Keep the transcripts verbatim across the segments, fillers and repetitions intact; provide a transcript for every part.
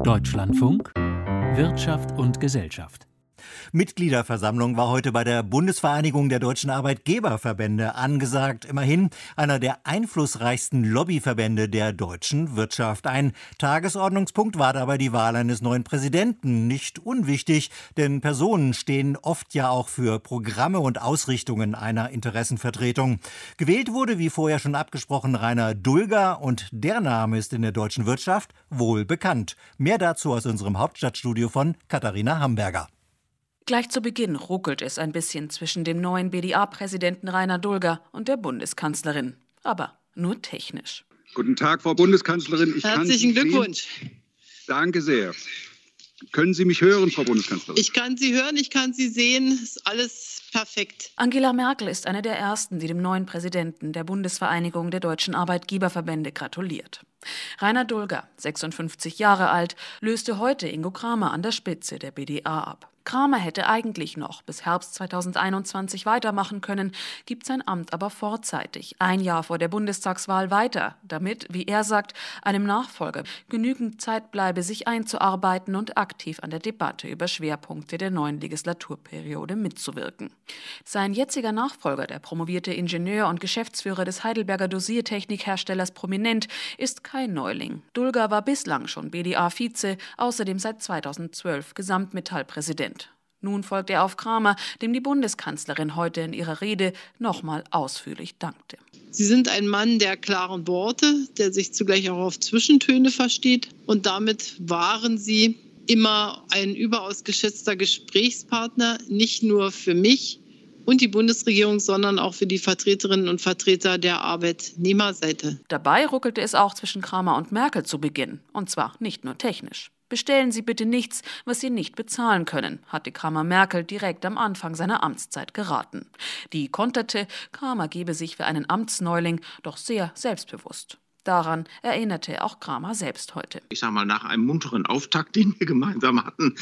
Deutschlandfunk Wirtschaft und Gesellschaft. Mitgliederversammlung war heute bei der Bundesvereinigung der deutschen Arbeitgeberverbände angesagt. Immerhin einer der einflussreichsten Lobbyverbände der deutschen Wirtschaft. Ein Tagesordnungspunkt war dabei die Wahl eines neuen Präsidenten. Nicht unwichtig, denn Personen stehen oft ja auch für Programme und Ausrichtungen einer Interessenvertretung. Gewählt wurde, wie vorher schon abgesprochen, Rainer Dulger, und der Name ist in der deutschen Wirtschaft wohl bekannt. Mehr dazu aus unserem Hauptstadtstudio von Katharina Hamberger. Gleich zu Beginn ruckelt es ein bisschen zwischen dem neuen B D A-Präsidenten Rainer Dulger und der Bundeskanzlerin. Aber nur technisch. Guten Tag, Frau Bundeskanzlerin. Ich Herzlichen kann Sie Glückwunsch. sehen. Danke sehr. Können Sie mich hören, Frau Bundeskanzlerin? Ich kann Sie hören, ich kann Sie sehen. Ist alles perfekt. Angela Merkel ist eine der ersten, die dem neuen Präsidenten der Bundesvereinigung der deutschen Arbeitgeberverbände gratuliert. Rainer Dulger, sechsundfünfzig Jahre alt, löste heute Ingo Kramer an der Spitze der B D A ab. Kramer hätte eigentlich noch bis Herbst zweitausendeinundzwanzig weitermachen können, gibt sein Amt aber vorzeitig, ein Jahr vor der Bundestagswahl weiter, damit, wie er sagt, einem Nachfolger genügend Zeit bleibe, sich einzuarbeiten und aktiv an der Debatte über Schwerpunkte der neuen Legislaturperiode mitzuwirken. Sein jetziger Nachfolger, der promovierte Ingenieur und Geschäftsführer des Heidelberger Dosiertechnikherstellers Prominent, ist kein Neuling. Dulger war bislang schon B D A-Vize, außerdem seit zweitausendzwölf Gesamtmetallpräsident. Nun folgt er auf Kramer, dem die Bundeskanzlerin heute in ihrer Rede nochmal ausführlich dankte. Sie sind ein Mann der klaren Worte, der sich zugleich auch auf Zwischentöne versteht. Und damit waren Sie immer ein überaus geschätzter Gesprächspartner, nicht nur für mich und die Bundesregierung, sondern auch für die Vertreterinnen und Vertreter der Arbeitnehmerseite. Dabei ruckelte es auch zwischen Kramer und Merkel zu Beginn. Und zwar nicht nur technisch. Bestellen Sie bitte nichts, was Sie nicht bezahlen können, hatte Kramer Merkel direkt am Anfang seiner Amtszeit geraten. Die konterte, Kramer gebe sich für einen Amtsneuling doch sehr selbstbewusst. Daran erinnerte auch Kramer selbst heute. Ich sage mal, nach einem munteren Auftakt, den wir gemeinsam hatten,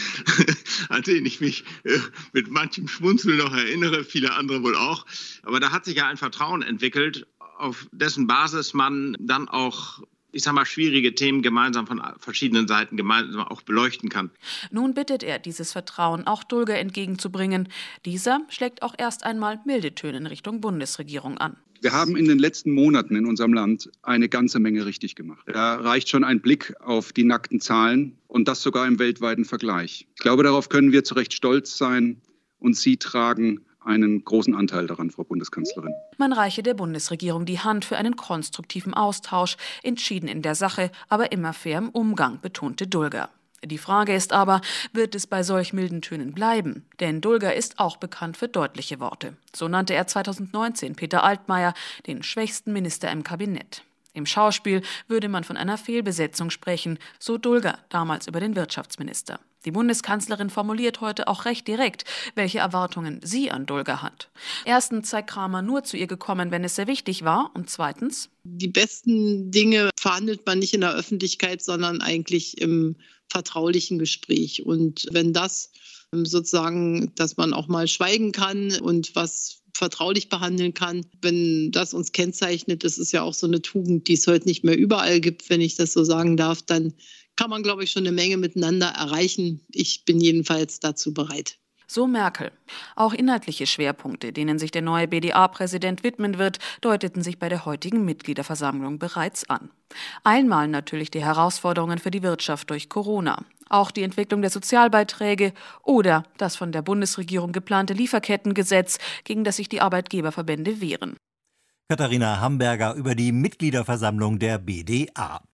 an den ich mich äh, mit manchem Schmunzeln noch erinnere, viele andere wohl auch. Aber da hat sich ja ein Vertrauen entwickelt, auf dessen Basis man dann auch, ich sag mal, schwierige Themen gemeinsam von verschiedenen Seiten gemeinsam auch beleuchten kann. Nun bittet er, dieses Vertrauen auch Dulger entgegenzubringen. Dieser schlägt auch erst einmal milde Töne in Richtung Bundesregierung an. Wir haben in den letzten Monaten in unserem Land eine ganze Menge richtig gemacht. Da reicht schon ein Blick auf die nackten Zahlen und das sogar im weltweiten Vergleich. Ich glaube, darauf können wir zu Recht stolz sein, und Sie tragen einen großen Anteil daran, Frau Bundeskanzlerin. Man reiche der Bundesregierung die Hand für einen konstruktiven Austausch, entschieden in der Sache, aber immer fair im Umgang, betonte Dulger. Die Frage ist aber, wird es bei solch milden Tönen bleiben? Denn Dulger ist auch bekannt für deutliche Worte. So nannte er zweitausendneunzehn Peter Altmaier den schwächsten Minister im Kabinett. Im Schauspiel würde man von einer Fehlbesetzung sprechen, so Dulger damals über den Wirtschaftsminister. Die Bundeskanzlerin formuliert heute auch recht direkt, welche Erwartungen sie an Dulger hat. Erstens sei Kramer nur zu ihr gekommen, wenn es sehr wichtig war. Und zweitens: Die besten Dinge verhandelt man nicht in der Öffentlichkeit, sondern eigentlich im vertraulichen Gespräch. Und wenn das sozusagen, dass man auch mal schweigen kann und was vertraulich behandeln kann, wenn das uns kennzeichnet, das ist ja auch so eine Tugend, die es heute nicht mehr überall gibt, wenn ich das so sagen darf, dann kann man, glaube ich, schon eine Menge miteinander erreichen. Ich bin jedenfalls dazu bereit. So Merkel. Auch inhaltliche Schwerpunkte, denen sich der neue B D A-Präsident widmen wird, deuteten sich bei der heutigen Mitgliederversammlung bereits an. Einmal natürlich die Herausforderungen für die Wirtschaft durch Corona. Auch die Entwicklung der Sozialbeiträge oder das von der Bundesregierung geplante Lieferkettengesetz, gegen das sich die Arbeitgeberverbände wehren. Katharina Hamberger über die Mitgliederversammlung der B D A.